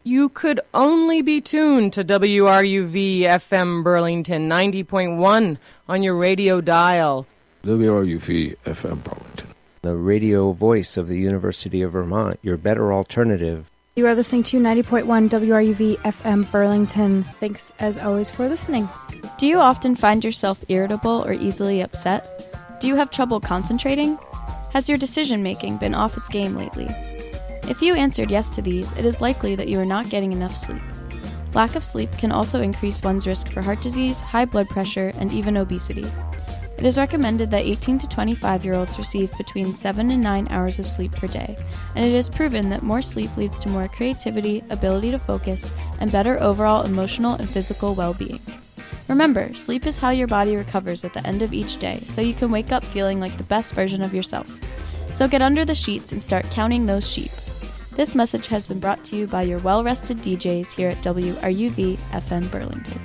you could only be tuned to WRUV FM Burlington 90.1 on your radio dial. WRUV FM Burlington, the radio voice of the University of Vermont, your better alternative. You are listening to 90.1 WRUV FM Burlington. Thanks, as always, for listening. Do you often find yourself irritable or easily upset? Do you have trouble concentrating? Has your decision-making been off its game lately? If you answered yes to these, it is likely that you are not getting enough sleep. Lack of sleep can also increase one's risk for heart disease, high blood pressure, and even obesity. It is recommended that 18 to 25-year-olds receive between 7 and 9 hours of sleep per day, and it is proven that more sleep leads to more creativity, ability to focus, and better overall emotional and physical well-being. Remember, sleep is how your body recovers at the end of each day, so you can wake up feeling like the best version of yourself. So get under the sheets and start counting those sheep. This message has been brought to you by your well-rested DJs here at WRUV FM Burlington.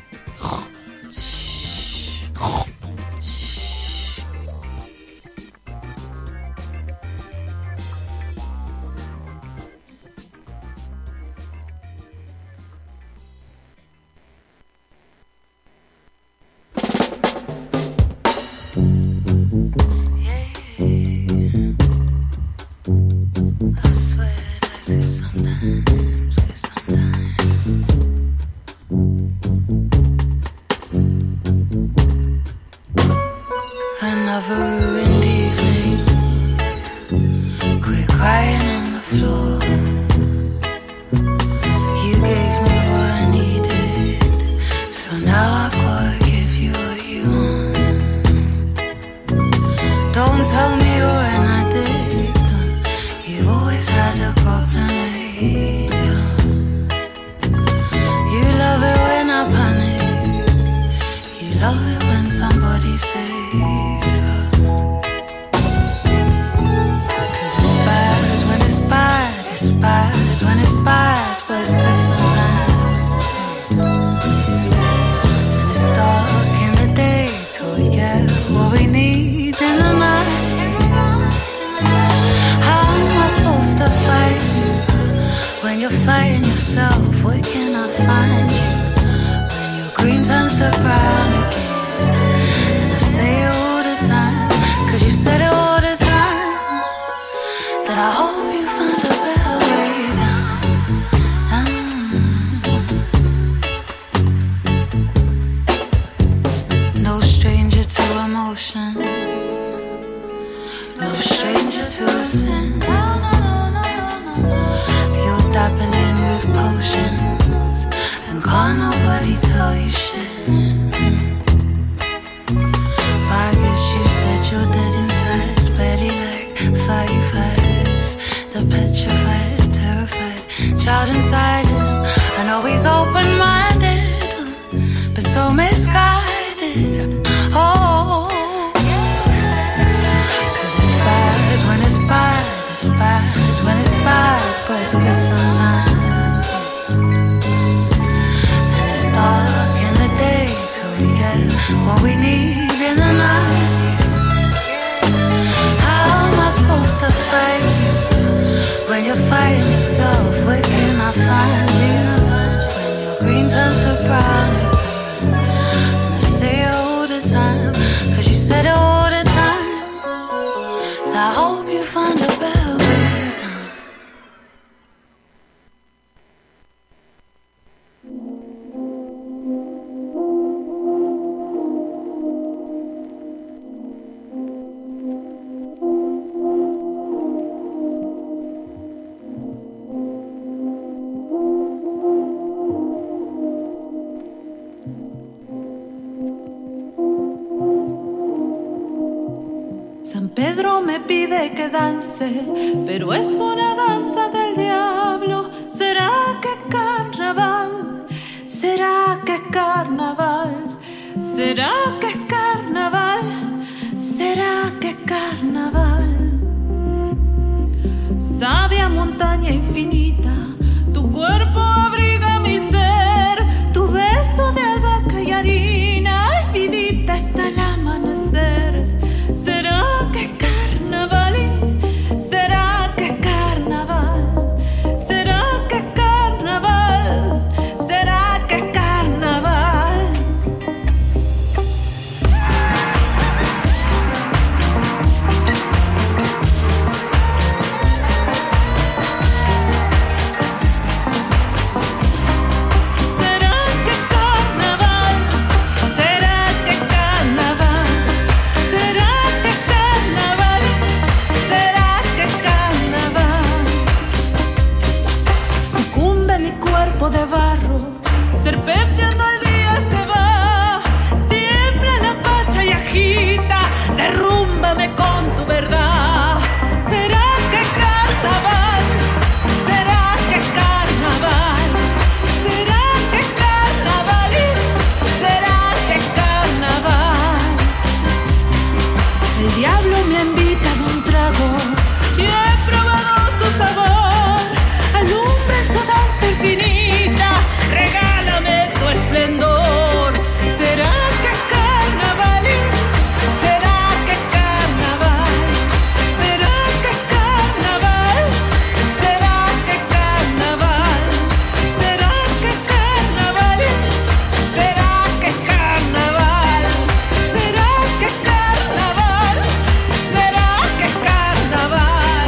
Pero es una danza del diablo. ¿Será que carnaval? ¿Será que carnaval? ¿Será que carnaval? ¿Será que carnaval? Sabia montaña infinita, tu cuerpo abriga mi ser, tu beso de albahaca y harina, ay vidita hasta el amanecer. ¿Será que carnaval? ¿Será que carnaval? ¿Será que carnaval? el diablo me ha invitado un trago y he probado su sabor. Alumbra su danza infinita, regálame tu esplendor. ¿Será que carnaval? ¿Será que carnaval? ¿Será que carnaval? ¿Será que carnaval? ¿Será que carnaval? ¿Será que carnaval? ¿Será que carnaval? ¿Será que carnaval?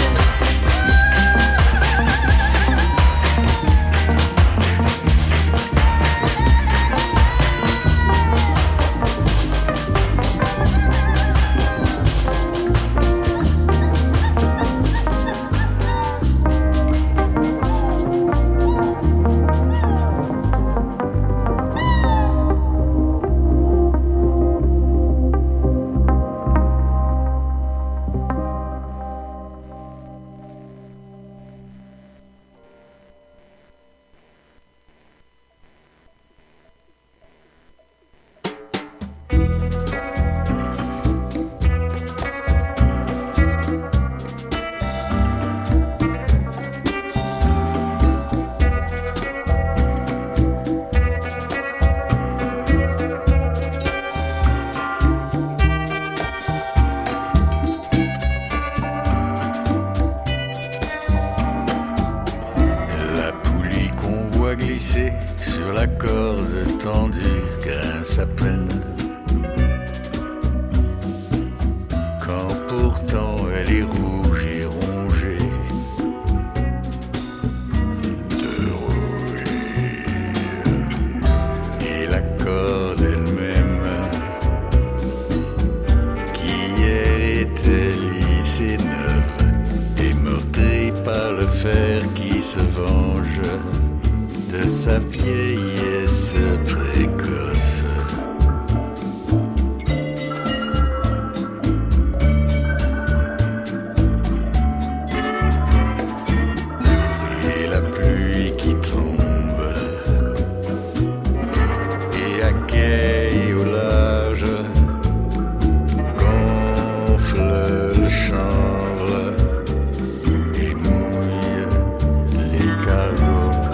Glisser sur la corde tendue grince à peine, quand pourtant elle est rouge et rongée de rouille. Et la corde elle-même, qui hier était lisse et neuve, est meurtrie par le fer qui se venge de sa vieillesse précoce. Et la pluie qui tombe et à quai et au large gonfle le chanvre et mouille les cargos.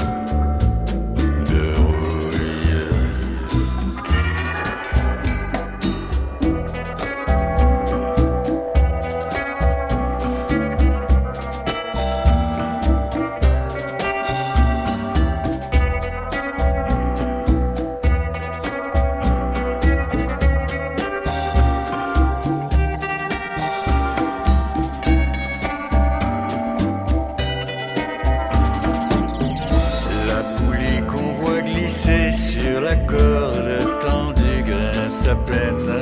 Sur la corde tendue grince à peine,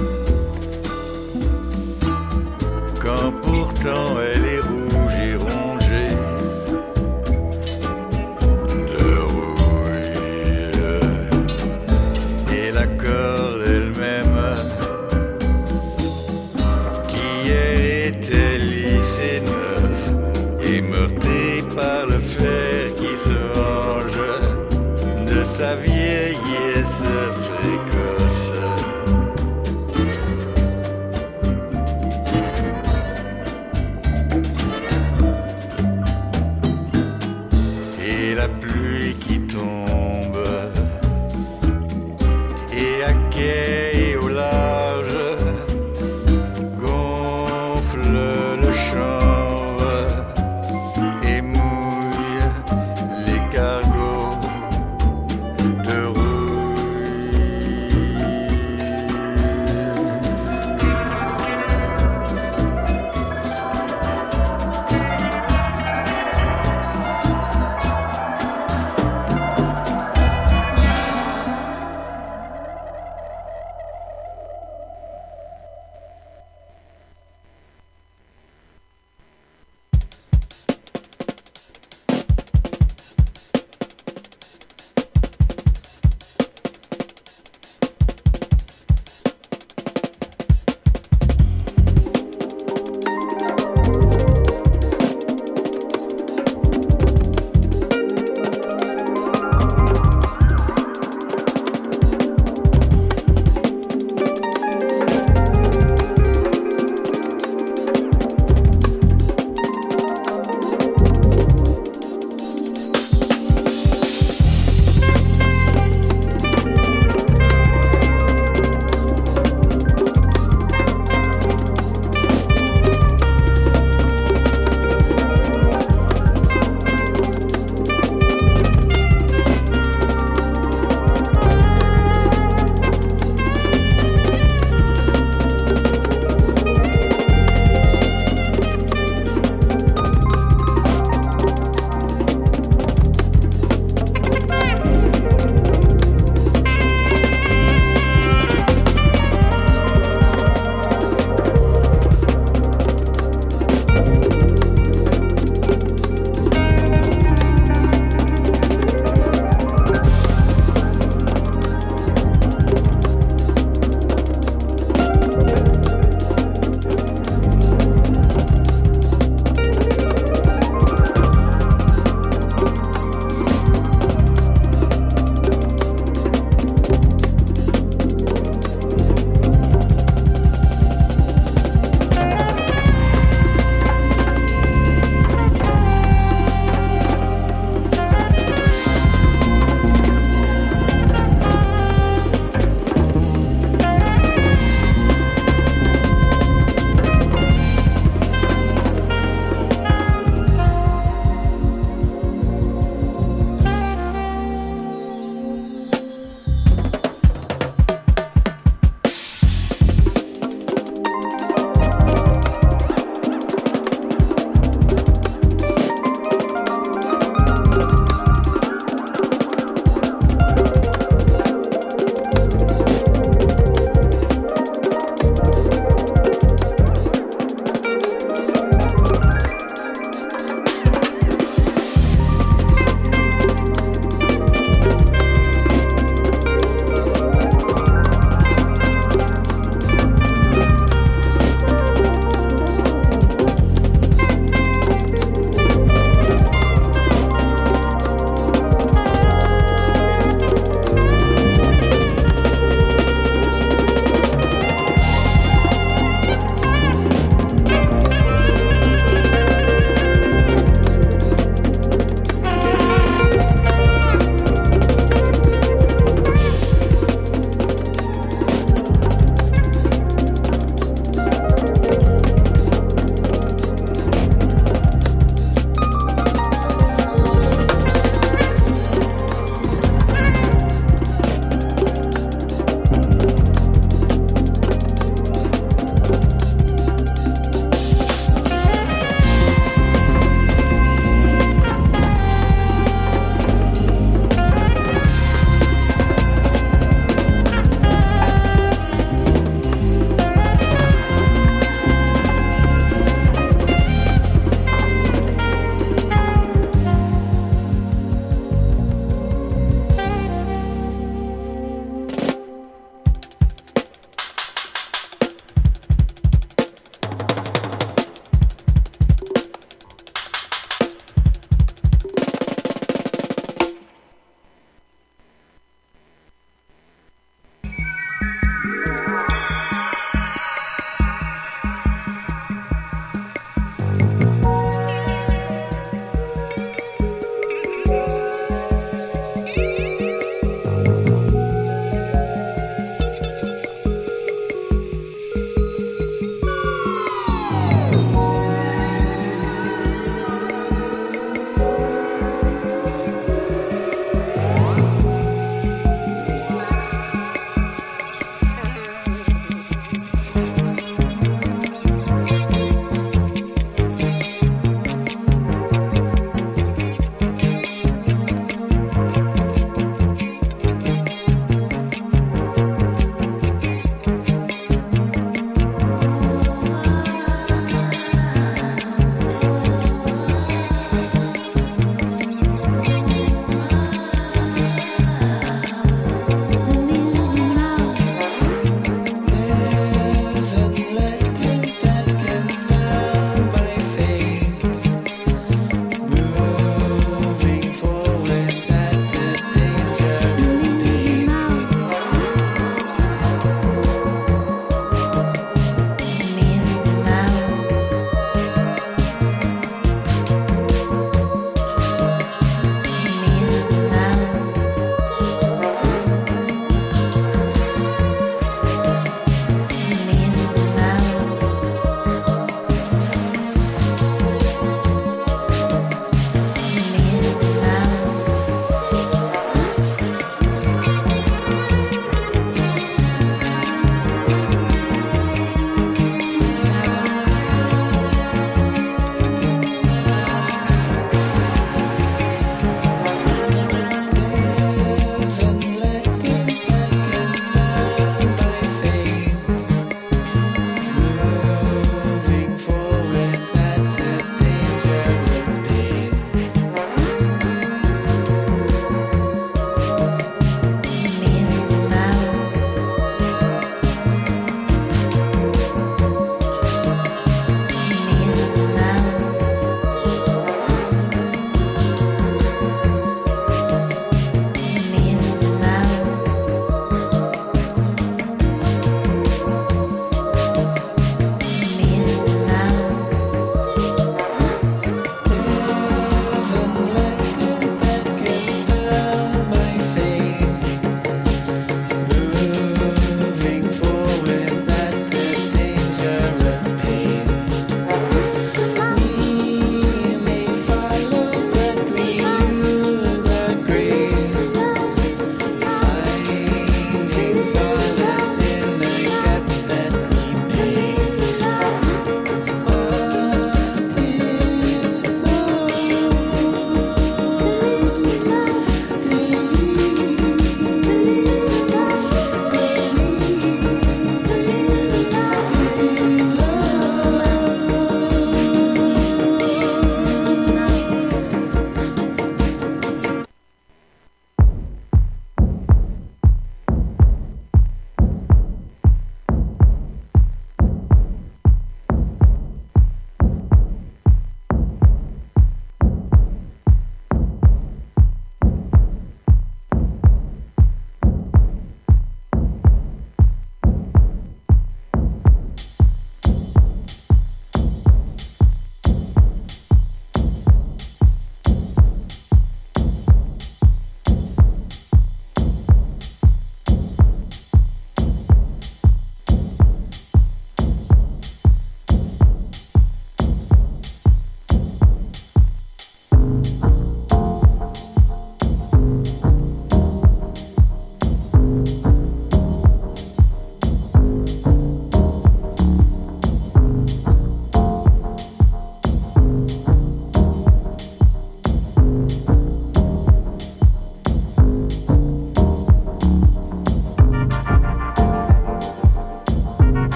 quand pourtant elle est rouge et rongée de rouille. Et la corde elle-même, qui hier était lisse et neuve, est meurtrie par le fer qui se venge de sa vieillesse précoce.